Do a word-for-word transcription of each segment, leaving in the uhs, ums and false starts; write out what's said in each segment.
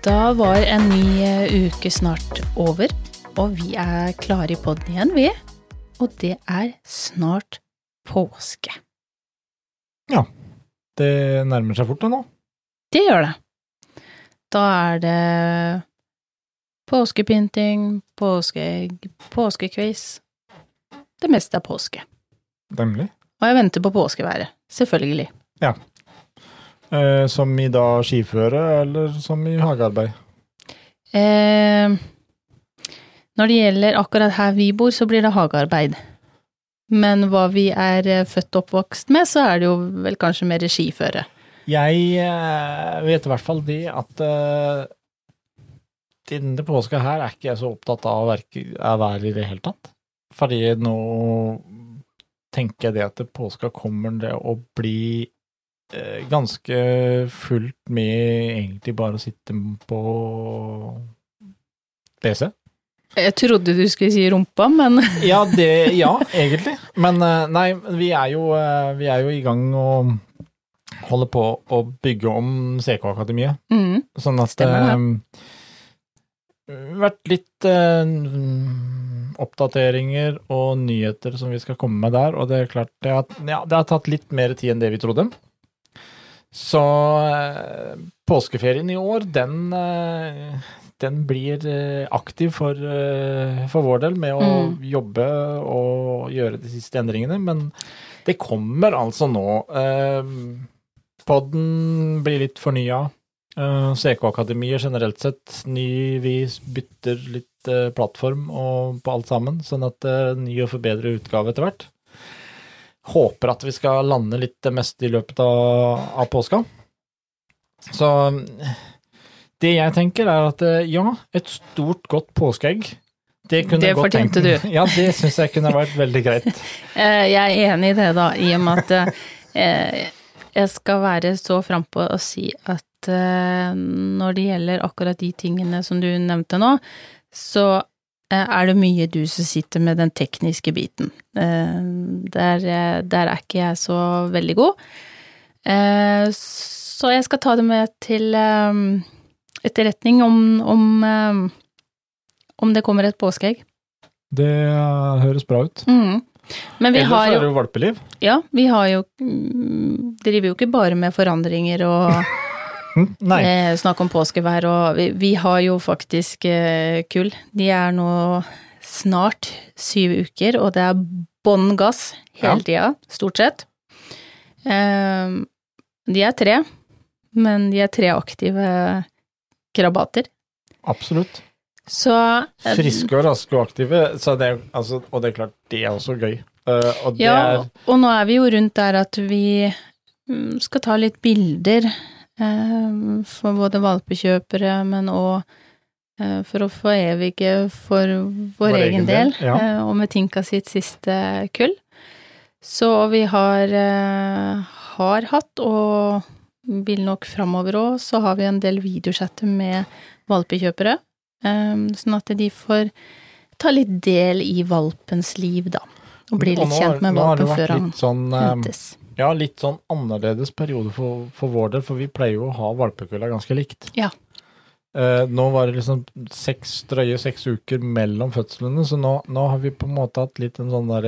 Da var en ny uke snart over, og vi er klare i podden igjen, vi. Og det er snart påske. Ja, det nærmer seg fort det nå. Det gjør det. Da er det påskepynting, påskeegg, påskekviss. Det meste er påske. Nemlig. Og jeg venter på påskeværet, selvfølgelig. Ja. Eh, som i da skiføre, eller som i hagearbeid? Eh, når det gjelder akkurat her vi bor, så blir det hagearbeid. Men hva vi er født og oppvokst med, så er det jo vel kanskje mer skiføre. Jeg eh, vet i hvert fall det at eh, denne påska her er ikke jeg så opptatt av å være, av være i det hele tatt. Fordi nå tenker jeg det at påska kommer det å bli ganske fullt med egentlig bare å sitte på P C. Jeg trodde du skulle si rumpa, men... ja, det, ja, egentlig. Men nei, vi er jo, vi er jo i gang og holder på å bygge om C K-akademiet. Mm, sånn at det har vært litt uh, oppdateringer og nyheter som vi skal komme med der, og det er klart, det har, ja, det har tatt litt mer tid enn det vi trodde. Så eh, påskeferien i år, den, eh, den blir eh, aktiv for, eh, for vår del med å mm. jobbe og gjøre de siste endringene, men det kommer altså nå. Eh, podden blir litt fornyet, eh, C K-akademiet generelt sett, ny, vi bytter litt eh, plattform og på alt sammen, sånn at eh, ny og forbedret utgave etter hvert. Håper at vi skal lande litt det meste i løpet av, av påska. Så det jeg tenker er at ja, et stort godt påskeegg. Det kunne det godt fortjente tenke. du. Ja, det synes jeg kunne vært veldig greit. Jeg er enig i det da, i og med at jeg skal være så frempå og si at når det gjelder akkurat de tingene som du nevnte nå, så er det mye du som sitter med den tekniske biten. Der, der er ikke jeg så veldig god. Så jeg skal ta det med til etterretning om, om, om det kommer et påskeegg. Det høres bra ut. Mm. Men vi Ellers har jo, er det jo valpeliv. Ja, vi har jo, driver jo ikke bare med forandringer og... Nei. Eh, snakk om påskevær, og vi, vi har jo faktisk eh, kull. De er nå snart syv uker, og det er bånn gass hele tida, stort sett. Eh, de er tre, men de er tre aktive krabater. Absolutt. Så, eh, Friske og raske og aktive, så det, altså, og det er klart, det er også gøy. Uh, og det ja, er... og nå er vi jo rundt der at vi skal ta litt bilder for både valpekjøpere, men også for å forevige for vår, vår egen del, del ja. Og med Tinka sitt siste kull. Så vi har, har hatt, og vil nok fremover også, så har vi en del videochatter med valpekjøpere, sånn at de får ta litt del i valpens liv da, og bli litt kjent med valpen før han sånn, hentes. Ja, litt sånn annerledes periode for, for vår del, for vi pleier jo å ha valpekulla ganske likt. Ja. Uh, nå var det liksom seks, drøye seks uker mellom fødslene, så nå, nå har vi på en måte hatt litt en sånn der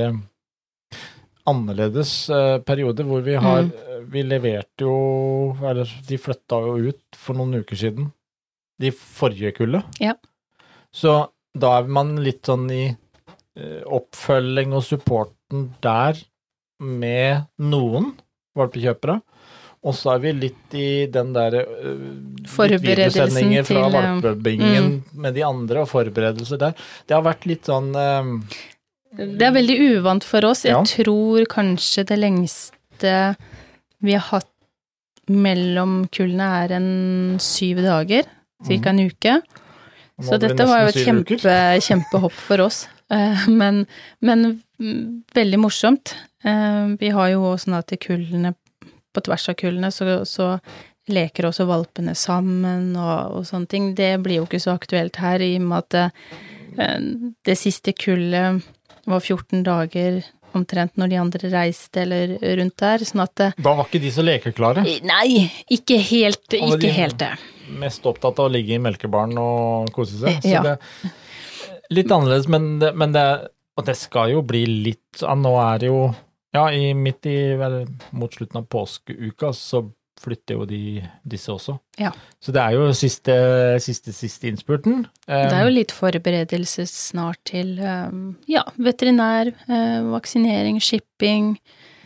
annerledes uh, periode, hvor vi har, mm. vi leverte jo, eller de flytta jo ut for noen uker siden, de forrige kullet. Ja. Så da er man litt sånn i uh, oppfølging og supporten der, med noen valpekjøpere, og så er vi litt i den der uh, forberedelsen til fra valpebingen mm. med de andre, og forberedelser der. Det har vært litt sånn uh, det er veldig uvant for oss. Jeg ja. tror kanskje det lengste vi har hatt mellom kullene er en syv dager, cirka en uke. Så dette var jo et kjempe, kjempehopp for oss. Uh, men, men veldig morsomt. Uh, vi har jo også sånn at kullene, på tvers av kullene, så, så leker også valpene sammen og, og sånne ting. Det blir jo ikke så aktuelt her, i og med at uh, det siste kullet var fjorten dager omtrent når de andre reiste eller rundt der, sånn at det, Da var ikke de så lekeklare. Nei, ikke helt, Og ikke de- helt det. Mest opptatt av å ligge i melkebaren og kose seg. Så Ja. det litt annerledes, men, det, men det, og det skal jo bli litt, ja, nå er det jo, ja, i, midt i, vel, mot slutten av påskeuka, så flytter jo de, disse også. Ja. Så det er jo siste, siste, siste innspurten. Det er jo litt forberedelse snart til, um, ja, veterinær, eh, vaksinering, shipping,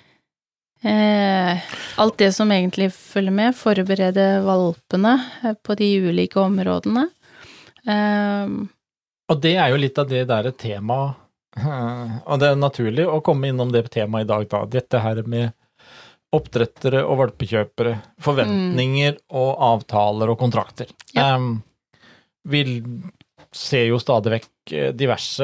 eh, alt det som egentlig følger med, forberede valpene eh, på de ulike områdene. Um, Og det er jo litt av det der temaet, og det er naturlig å komme innom det temaet i dag da, dette her med oppdrettere og valpekjøpere, forventninger mm. og avtaler og kontrakter. Ja. Um, vi ser jo stadig vekk diverse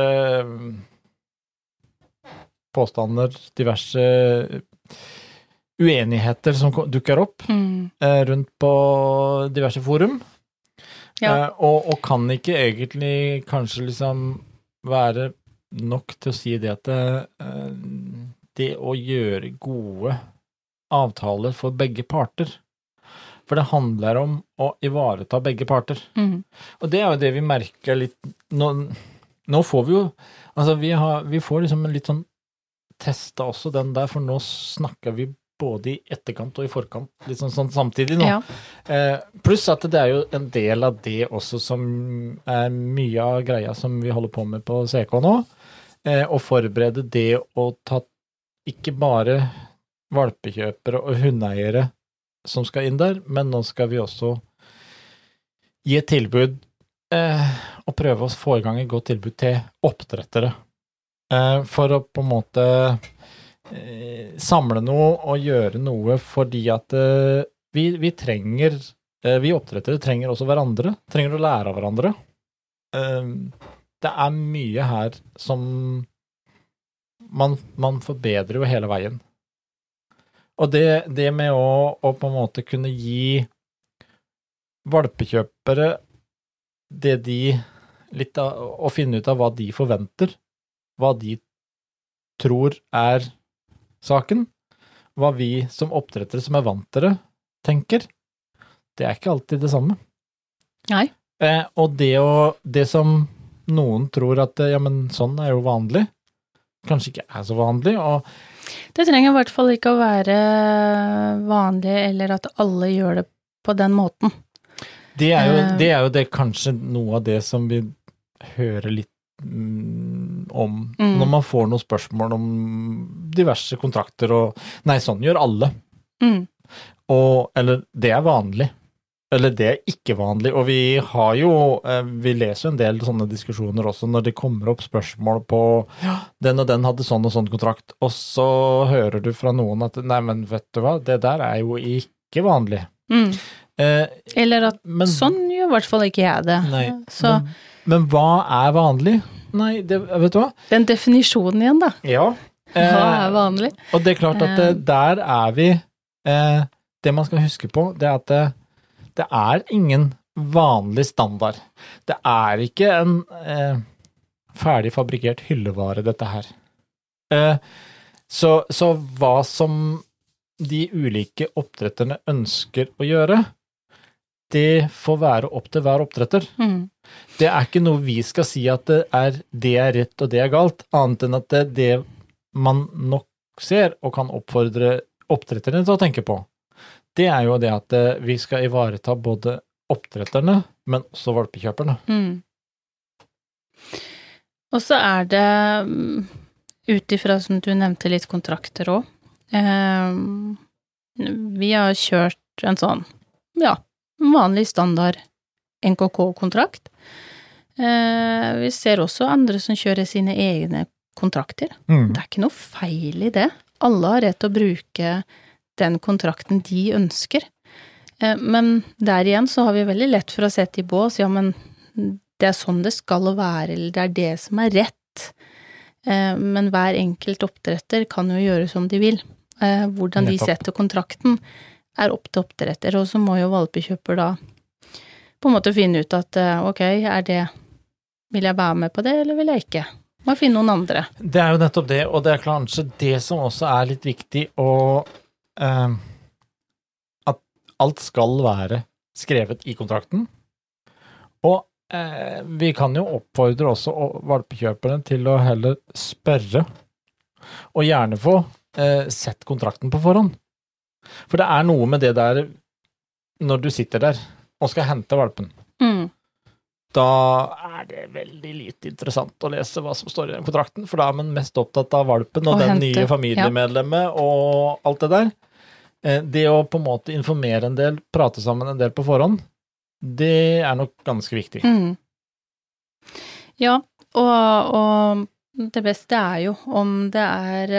påstander, diverse uenigheter som dukker opp mm. rundt på diverse forum. Ja. Uh, og, og kan ikke egentlig kanskje liksom være nok til å si det at det, uh, det å gjøre gode avtaler for begge parter. For det handler om å ivareta begge parter. Mm. Og det er jo det vi merker litt nå, nå får vi jo altså vi, har, vi får liksom en litt sånn testa også den der, for nå snakker vi både i etterkant og i forkant, litt sånn, sånn samtidig nå. Ja. Eh, pluss at det er jo en del av det også som er mye av greia som vi holder på med på C K nå, eh, å forberede det å ta ikke bare valpekjøpere og hundeeiere som skal inn der, men nå skal vi også gi et tilbud eh, og prøve å få i gang et godt tilbud til oppdrettere. Eh, for å på en måte eh, samle noe og gjøre noe fordi at eh, vi, vi trenger, eh, vi oppdrettere trenger også hverandre, trenger å lære av hverandre. Eh, det er mye her som man, man forbedrer jo hele veien. Og det, det med å, å på en måte kunne gi valpekjøpere det de litt av, å finne ut av hva de forventer, hva de tror er saken, hva vi som oppdrettere som er vant til det, tenker, det er ikke alltid det samme. Nei. Eh, og det, å, det som noen tror at, ja, men sånn er jo vanlig, kanskje ikke er så vanlig, og det trenger i hvert fall ikke å være vanlig, eller at alle gjør det på den måten. Det er jo det, er jo det kanskje noe av det som vi hører litt mm, om, mm. når man får noen spørsmål om diverse kontrakter, og nei, sånn gjør alle. Mm. Og, eller det er vanlig, eller det er ikke vanlig, og vi har jo, vi leser jo en del sånne diskusjoner også når det kommer opp spørsmål på ja, den og den hadde sånn og sånn kontrakt, og så hører du fra noen at nei, men vet du hva, det der er jo ikke vanlig. Mm. Eh, Eller at men, sånn gjør i hvert fall ikke jeg det. Nei, så, men, men hva er vanlig? Nei, det, vet du hva? Den definisjonen igjen da. Ja. Eh, hva er vanlig? Og det er klart at eh, der er vi, eh, det man skal huske på, det er at det Det er ingen vanlig standard. Det er ikke en eh, ferdig fabrikert hyllevare, dette her. Eh, så, så hva som de ulike oppdretterne ønsker å gjøre, det får være opp til hver oppdretter. Mm. Det er ikke noe vi skal si at det er, det er rett og det er galt, annet enn at det, det man nok ser og kan oppfordre oppdretterne til å tenke på. Det er jo det at vi skal ivareta både oppdretterne, men også valpekjøperne. Mm. Og så er det, utifra som du nevnte litt kontrakter også, eh, vi har kjørt en sånn, ja, vanlig standard N K K-kontrakt. Eh, vi ser også andre som kjører sine egne kontrakter. Mm. Det er ikke noe feil i det. Alle har rett til å bruke den kontrakten de ønsker. Men der igjen så har vi veldig lett for å sette i bås, ja, men det er sånn det skal være, eller det er det som er rett. Men hver enkelt oppdretter kan jo gjøre som de vil. Hvordan de setter kontrakten er opp til oppdretter, og så må jo valpekjøper da på en måte finne ut at, ok, er det, vil jeg være med på det, eller vil jeg ikke? Må finne noen andre. Det er jo nettopp det, og det er kanskje det som også er litt viktig, og eh, at alt skal være skrevet i kontrakten. Og eh, vi kan jo oppfordre også valpekjøperen til å heller spørre, og gjerne få eh, sett kontrakten på forhånd. For det er noe med det der, når du sitter der og skal hente valpen, Mm. da er det veldig lite interessant å lese hva som står i den kontrakten, for da er man mest opptatt av valpen og, Og den hente, nye familiemedlemmet og alt det der. Eh, Det å på en måte informere en del, prate sammen en del på forhånd, det er nok ganske viktig. Mm. Ja, og, og det beste er jo om det er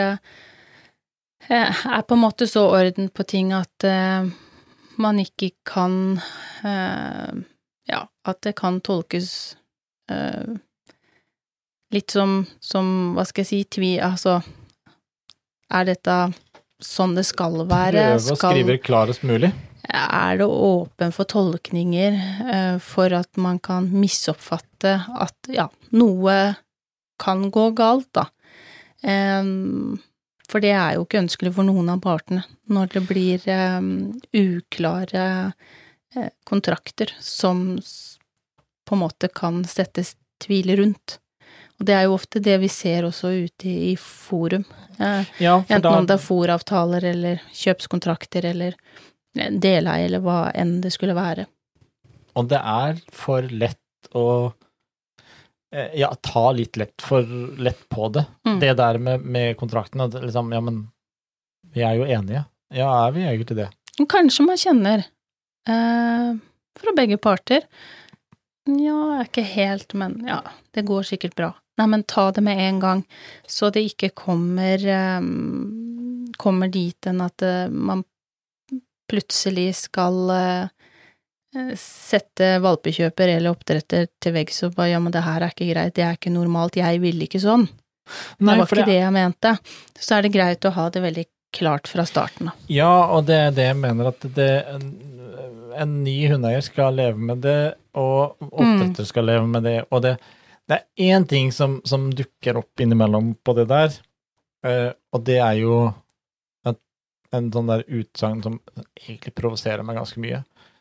eh, er på en måte så orden på ting at eh, man ikke kan eh, ja, at det kan tolkes eh, litt som, som, hva skal jeg si, tvi, altså, er dette sånn det skal være? Prøve å skrive klarest mulig. Er det åpen for tolkninger eh, for at man kan misoppfatte at, ja, noe kan gå galt, da. Um, for det er jo ikke ønskelig for noen av partene når det blir um, uklare eh, kontrakter som på en måte kan settes tvil rundt. Og det er jo ofte det vi ser også ute i, i forum. Eh, Ja, for enten da, om det er foravtaler eller kjøpskontrakter eller deleie eller hva enn det skulle være. og det er for lett å eh, ja, ta litt lett for lett på det. Mm. Det der med, med kontrakten, at liksom, ja, men vi er jo enige. Ja, er vi egentlig det? Kanskje man kjenner eh, fra begge parter. Ja, jeg er ikke helt, men ja, det går sikkert bra. Nei, men ta det med en gang, så det ikke kommer, eh, kommer dit enn at eh, man plutselig skal eh, sette valpekjøper eller oppdretter til veggs og bare, ja, men det her er ikke greit, det er ikke normalt, jeg vil ikke sånn. Nei, det var for ikke det jeg mente. Så er det greit å ha det veldig klart fra starten av. Ja, og det er det jeg mener at det, en, en ny hundeeier skal leve med det, og oppdretter skal leve med det, og det, det er en ting som, som dukker opp innimellom på det der, eh, og det er jo at en sånn der utsagn som egentlig provoserer meg ganske mye,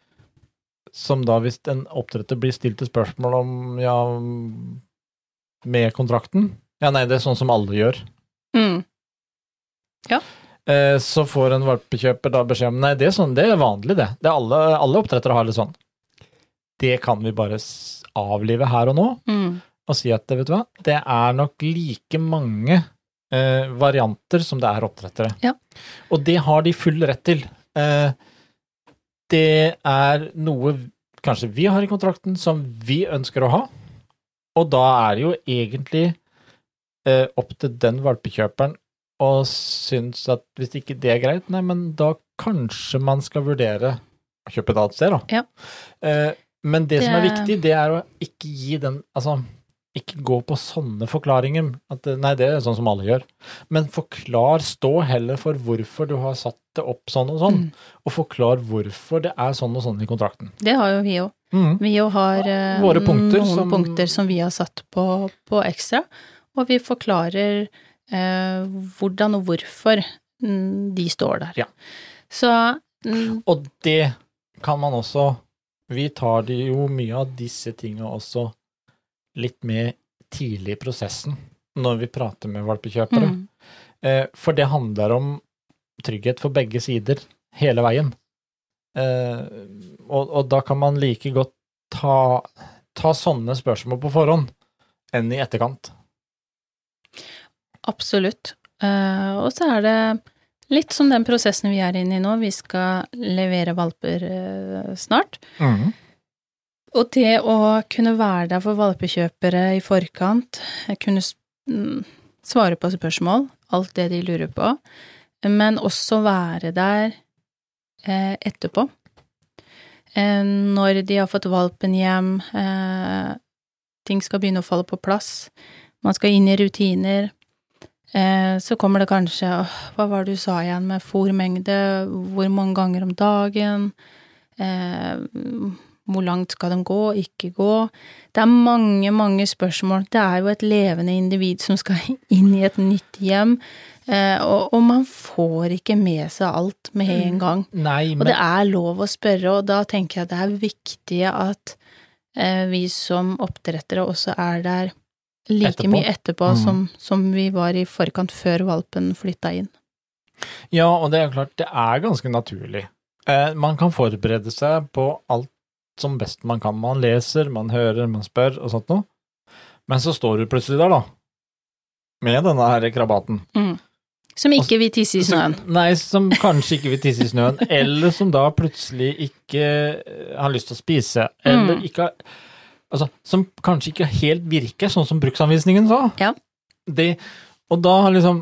som da hvis en oppdretter blir stilt et spørsmål om, ja, med kontrakten, ja, nei, det er sånn som alle gjør. Mm. Ja. Eh, så får en valpekjøper da beskjed om, nei, det er sånn, det er vanlig det. Det er alle, alle oppdrettere har det sånn. Det kan vi bare s- avlive her og nå, Mm. og si at, vet du hva, det er nok like mange eh, varianter som det er oppdrettere. Ja. Og det har de full rett til. Eh, det er noe kanskje vi har i kontrakten som vi ønsker å ha, og da er det jo egentlig eh, opp til den valpekjøperen og synes at hvis ikke det er greit, nei, men da kanskje man skal vurdere å kjøpe et annet sted, da. Ja. Eh, men det, Det- som er viktig, det er å ikke gi den, altså, ikke gå på sånne forklaringer, at nei, det er sånn som alle gjør. Men forklar, stå heller for hvorfor du har satt det opp sånn og sånn, Mm. og forklar hvorfor det er sånn og sånn i kontrakten. Det har jo vi jo. Mhm. Vi jo har eh, Våre punkter noen som- punkter som vi har satt på, på ekstra, og vi forklarer eh, hvordan og hvorfor mm, de står der. Ja. Så mm, Og det kan man også, vi tar det jo mye av disse tingene også litt med tidlig i prosessen når vi prater med valpekjøpere. mm, Eh, for det handler om trygghet for begge sider hele veien. Eh, og, og da kan man like godt ta, ta sånne spørsmål på forhånd enn i etterkant. absolutt. Eh, og så er det litt som den prosessen vi er inne i nå. Vi skal levere valper eh, snart. Mhm. Og det å kunne være der for valpekjøpere i forkant, kunne s- mm, svare på spørsmål, alt det de lurer på, men også være der eh, etterpå. Eh, når de har fått valpen hjem, eh, ting skal begynne å falle på plass, man skal inn i rutiner, eh, så kommer det kanskje, åh, hva var det du sa igjen med fôrmengde, hvor mange ganger om dagen, eh, hvor langt skal de gå, ikke gå. Det er mange, mange spørsmål. Det er jo et levende individ som skal inn i et nytt hjem, eh, og, og man får ikke med seg alt med en gang. Nei, men... Og det er lov å spørre, og da tenker jeg det er viktig at eh, vi som oppdrettere også er der like etterpå. mye etterpå mm. som, som vi var i forkant før valpen flyttet inn. Ja, og det er klart, det er ganske naturlig. Eh, man kan forberede seg på alt som best man kan. Man leser, man hører, man spør og sånt noe. Men så står du plutselig der da, med denne her krabaten. Mm. Som ikke vil tisse i snøen. Som, nei, som kanskje ikke vil tisse i snøen, eller som da plutselig ikke har lyst til å spise, eller mm. ikke har, altså, som kanskje ikke helt virker, sånn som bruksanvisningen sa. Ja. Det, og da liksom,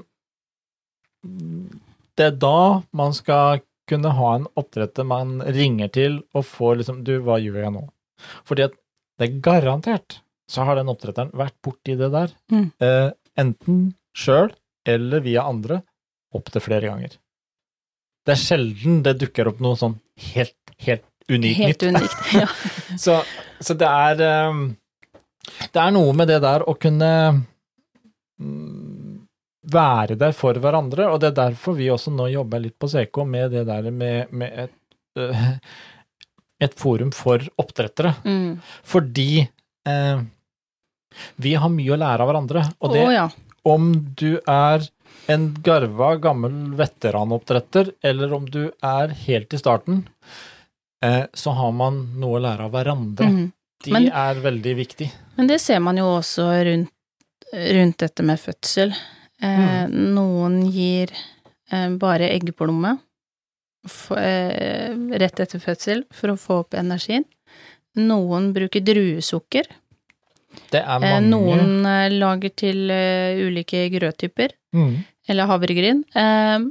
det er da man skal kunne ha en oppdretter man ringer til og får liksom, du, hva gjør jeg nå? Fordi at det er garantert, så har den oppdretteren vært borti det der, mm. eh, enten selv eller via andre, opp til flere ganger. Det er sjelden det dukker opp noe sånn helt, helt unikt helt nytt. Unikt, ja. så, så det er, um, det er noe med det der å kunne um, være der for hverandre, og det er derfor vi også nå jobber litt på C K med det der med, med et, uh, et forum for oppdrettere. Mm. Fordi uh, vi har mye å lære av hverandre, og det, oh, ja. om du er en garva, gammel veteranoppdretter, eller om du er helt i starten, uh, så har man noe å lære av hverandre. Mm. De men, er veldig viktig. Men det ser man jo også rundt, rundt dette med fødsel. Eh, mm. Noen gir eh, bare eggplomme for, eh, rett etter fødsel for å få opp energien. Noen bruker druesukker. Det er mange. Eh, noen eh, lager til eh, ulike grøttyper, mm. eller havregryn. Eh,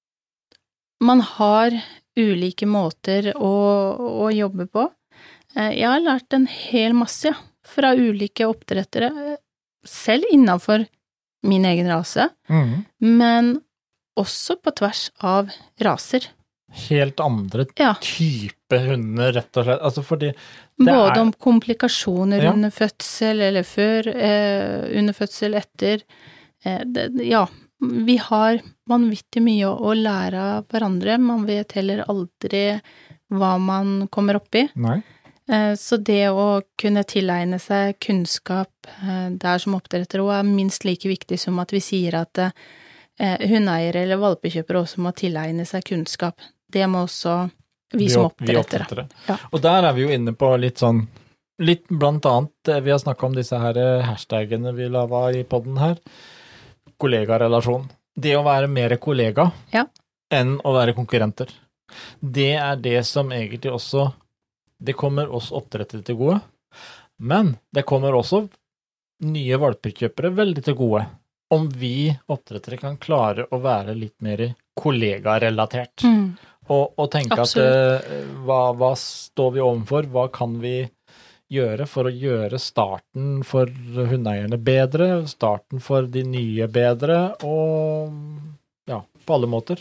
man har ulike måter å, å jobbe på. Eh, jeg har lært en hel masse ja, fra ulike oppdrettere, selv innenfor min egen rase, mm. men også på tvers av raser. Helt andre ja. type hunder, rett og slett. Altså fordi det både er... om komplikasjoner ja. under fødsel, eller før, eh, under fødsel, etter. Eh, det, ja, vi har vanvittig mye å, å lære av hverandre. Man vet heller aldri hva man kommer opp i. Nei. Så det å kunne tilegne seg kunnskap der som oppdretter også er minst like viktig som at vi sier at hundeeiere eller valpekjøpere også må tilegne seg kunnskap. Det må også vi som oppdrettere. Vi oppdrettere. Ja. Og der er vi jo inne på litt sånn, litt blant annet, vi har snakket om disse her hashtagene vi lavet i podden her, kollegarelasjon. Det å være mer kollega ja. enn å være konkurrenter. Det er det som egentlig også det kommer oss oppdrettere til gode, men det kommer også nye valpekjøpere veldig til gode, om vi oppdrettere kan klare å være litt mer kollegarelatert, mm. og, og tenke Absolutt. at hva, hva står vi overfor, hva kan vi gjøre for å gjøre starten for hundeeierne bedre, starten for de nye bedre, og ja, på alle måter.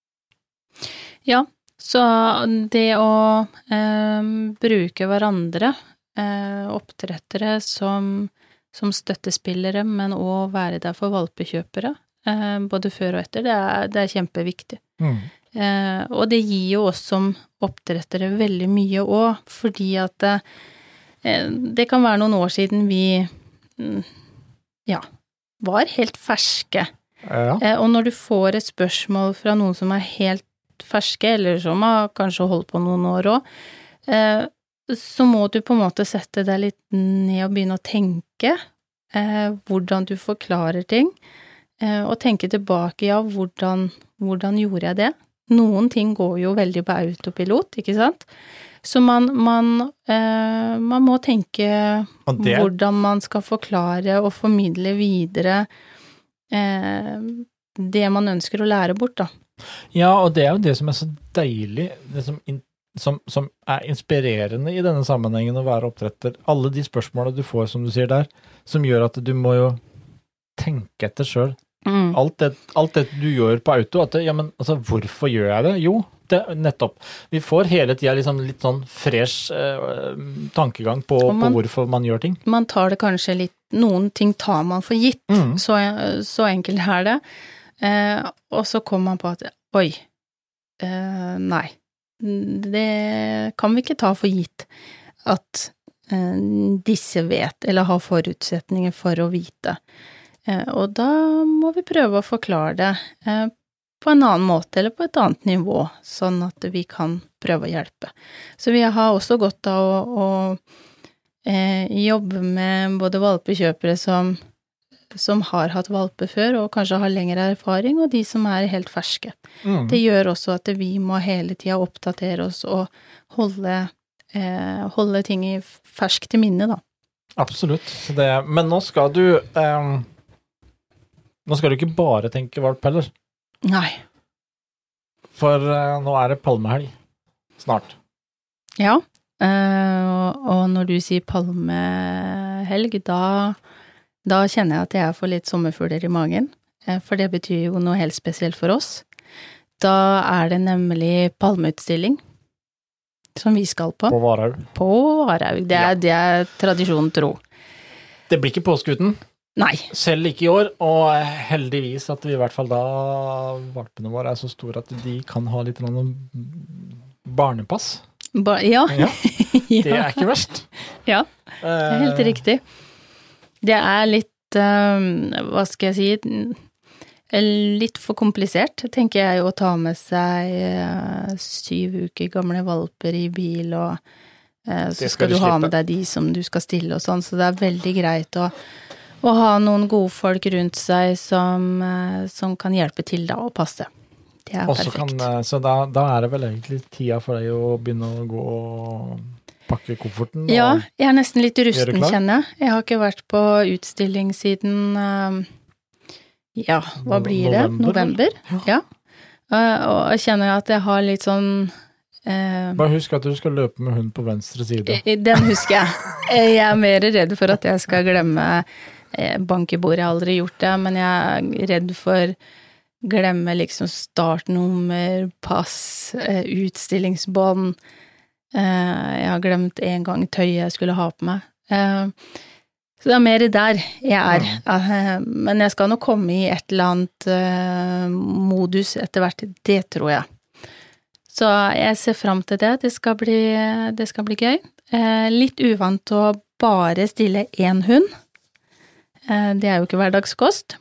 Ja, så det å eh, bruke hverandre, eh, oppdrettere som, som støttespillere, men også være der for valpekjøpere, eh, både før og etter, det er, det er kjempeviktig. Mm. Eh, og det gir jo oss som oppdrettere veldig mye også, fordi at eh, det kan være noen år siden vi ja, var helt ferske. Ja. Eh, og når du får et spørsmål fra noen som er helt ferske, eller som har kanskje holdt på noen år også, eh, så må du på en måte sette deg litt ned og begynne å tenke eh, hvordan du forklarer ting, eh, og tenke tilbake, ja, hvordan, hvordan gjorde jeg det? Noen ting går jo veldig på autopilot, ikke sant? Så man, man, eh, man må tenke det... hvordan man skal forklare og formidle videre eh, det man ønsker å lære bort, da. Ja, og det er jo det som er så deilig, det som, in, som, som er inspirerende i denne sammenhengen å være oppdretter. Alle de spørsmålene du får, som du sier der, som gjør at du må jo tenke etter selv Mm. Alt, det, alt det du gjør på auto, at det, ja, men altså, hvorfor gjør jeg det? Jo, det, nettopp. Vi får hele tiden liksom litt sånn fresh eh, tankegang på, man, på hvorfor man gjør ting. Man tar det kanskje litt, noen ting tar man for gitt, mm. så, så enkelt er det. Eh, og så kommer man på at, oi, eh, nei, det kan vi ikke ta for gitt at eh, disse vet, eller har forutsetninger for å vite. Eh, og da må vi prøve å forklare det eh, på en annen måte, eller på et annet nivå, sånn at vi kan prøve å hjelpe. Så vi har også godt av å, å eh, jobbe med både valpekjøpere som, som har hatt valper før, og kanskje har lengre erfaring, og de som er helt ferske. Mm. Det gjør også at vi må hele tiden oppdatere oss og holde, eh, holde ting i fersk til minne, da. Absolutt. Det, men nå skal du eh, nå skal du ikke bare tenke valp heller. Nei. For uh, nå er det palmehelg. Snart. Ja, uh, og når du sier palmehelg, da, da kjenner jeg at jeg får litt sommerfugler i magen, uh, for det betyr jo noe helt spesielt for oss. Da er det nemlig palmeutstilling, som vi skal på. På Varhaug. På Varhaug, det er, ja. Det er tradisjonen tro. Det blir ikke påskuten. Nei. Selv ikke i år, og heldigvis at vi i hvert fall da valpene våre er så store at de kan ha litt barnepass. Ba- ja. ja. Det er ikke verst. Ja, det er helt uh, riktig. Det er litt, um, hva skal jeg si, litt for komplisert, tenker jeg, å ta med seg uh, syv uker gamle valper i bil, og uh, så skal, skal du, du ha med deg de som du skal stille og sånn, så det er veldig greit å å ha noen gode folk rundt seg som, som kan hjelpe til da å passe. Det er også perfekt. Kan, så da, da er det vel egentlig tida for deg å begynne å gå og pakke kofferten? Ja, jeg er nesten litt rusten, kjenner jeg. Jeg har ikke vært på utstilling siden, ja, hva blir det? November? Ja. Og jeg kjenner at jeg har litt sånn Uh, Bare husk at du skal løpe med hund på venstre side. Den husker jeg. Jeg er mer redd for at jeg skal glemme bankebord. Jeg har aldri gjort det, men jeg er redd for glemme liksom startnummer, pass, utstillingsbånd. Uh, jeg har glemt en gang tøyet jeg skulle ha på meg. Uh, så det er mer der jeg er. Uh, men jeg skal nok komme i et eller annet uh, modus etter hvert. Det tror jeg. Så jeg ser frem til det. Det skal bli, det skal bli gøy. Eh, litt uvant å bare stille én hund. Eh, det er jo ikke hverdagskost.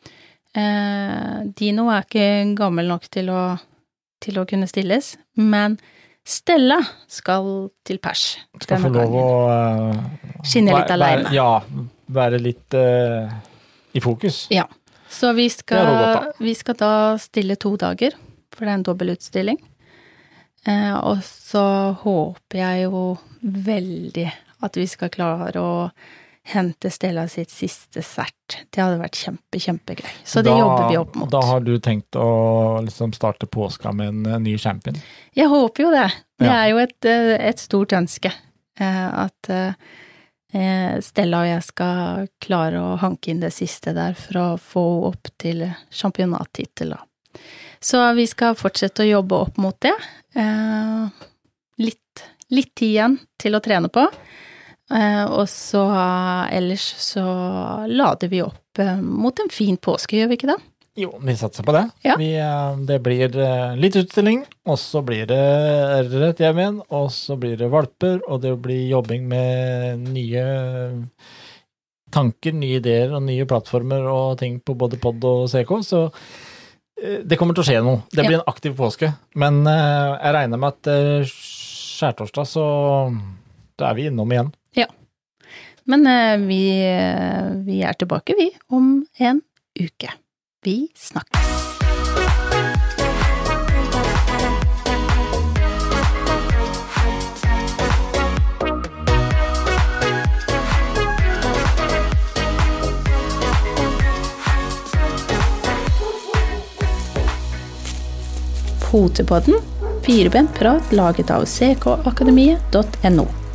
Eh, Dino er ikke gammel nok til å, til å kunne stilles, men Stella skal til pers. Skal få lov å uh, skinne litt alene. Ja, være litt uh, i fokus. Ja, så vi skal, vi skal da stille to dager, for det er en dobbeltutstilling. Eh, og så håper jeg jo veldig at vi skal klare å hente Stella sitt siste sert. Det hadde vært kjempe, kjempegøy. Så det da, jobber vi opp mot. Da har du tenkt å liksom starte påska med en, en ny champion? Jeg håper jo det. Det ja. er jo et, et stort ønske eh, at eh, Stella og jeg skal klare å hanke inn det siste der for å få opp til championattittel da. Så vi skal fortsette å jobbe opp mot det. Eh, litt, litt tid igjen til å trene på. Eh, og så ellers så lader vi opp eh, mot en fin påske, gjør vi ikke det? Jo, vi satser på det. Ja. Vi, det blir litt utstilling, og så blir det rett hjem igjen, og så blir det valper, og det blir jobbing med nye tanker, nye ideer og nye plattformer og ting på både pod og C K, så det kommer til å skje noe. Det blir ja. en aktiv påske. Men uh, jeg regner med at uh, skjærtorsdag, så da er vi innom igjen. Ja. Men uh, vi, uh, vi er tilbake, vi, om en uke. Vi snakkes. Potepodden, firebent prat laget av c k akademiet punktum n o.